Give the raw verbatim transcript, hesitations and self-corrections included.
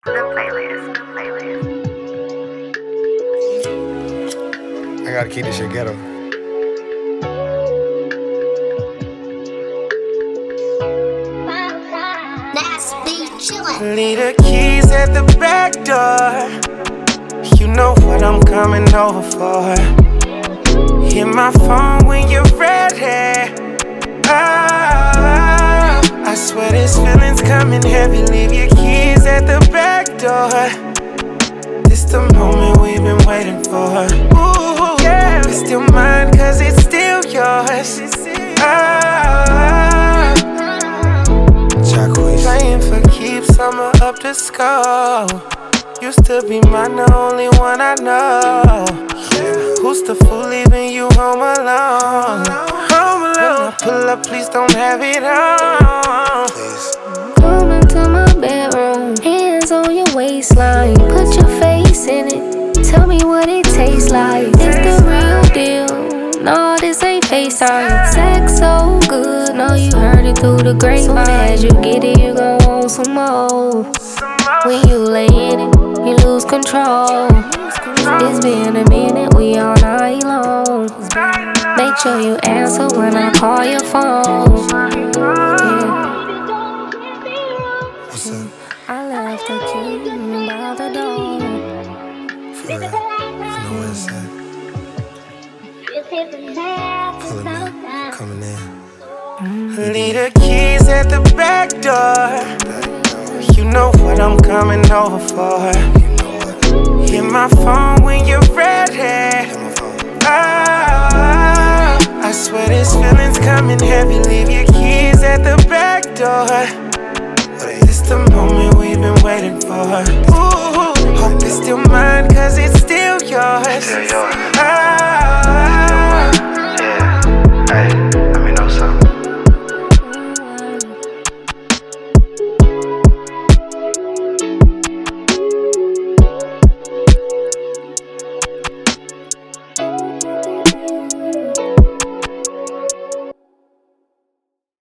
The playlist, the playlist. I gotta keep this shit ghetto. Leave the keys at the back door. You know what I'm coming over for. Hit my phone when you're ready. Oh, I swear this feeling's coming heavy. Leave your keys at the back door. This the moment we've been waiting for. Ooh, yeah. It's still mine cause it's still yours. Oh, playing for keeps, summer up to score. Used to be mine, the only one I know. Who's the fool leaving you home alone? Home alone. When I pull up, please don't have it on. Come into my bedroom, hands on your waistline. Put your face in it, tell me what it tastes like. It's the real deal, no, this ain't FaceTime. Sex so good, know you heard it through the grapevine. Soon as you get it, you gon' want some more. When you lay in it, you lose control. It's been a minute, we all night long. Make sure you answer when I call your phone. Yeah. What's up? I left the key by the door. For real. I know what it's at. Pulling in, coming in. Leave the keys at the back door. You know what I'm coming over for. Hit my phone when you're ready. Oh, I swear this feeling's coming heavy. Leave your keys at the back door. This the moment we've been waiting for. Ooh, hope it's still mine cause it's still yours.